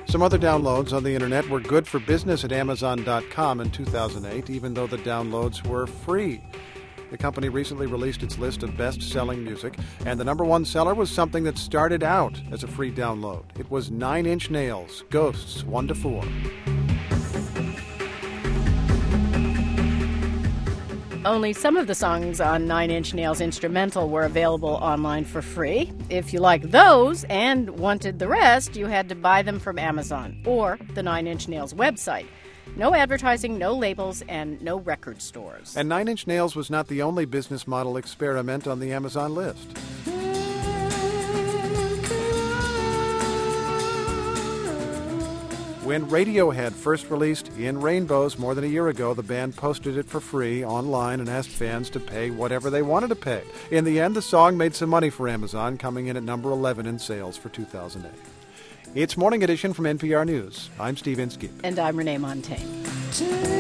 Some other downloads on the internet were good for business at Amazon.com in 2008, even though the downloads were free. The company recently released its list of best-selling music, and the number one seller was something that started out as a free download. It was Nine Inch Nails, Ghosts 1-4. Only some of the songs on Nine Inch Nails instrumental were available online for free. If you liked those and wanted the rest, you had to buy them from Amazon or the Nine Inch Nails website. No advertising, no labels, and no record stores. And Nine Inch Nails was not the only business model experiment on the Amazon list. When Radiohead first released In Rainbows more than a year ago, the band posted it for free online and asked fans to pay whatever they wanted to pay. In the end, the song made some money for Amazon, coming in at number 11 in sales for 2008. It's Morning Edition from NPR News. I'm Steve Inskeep. And I'm Renee Montagne.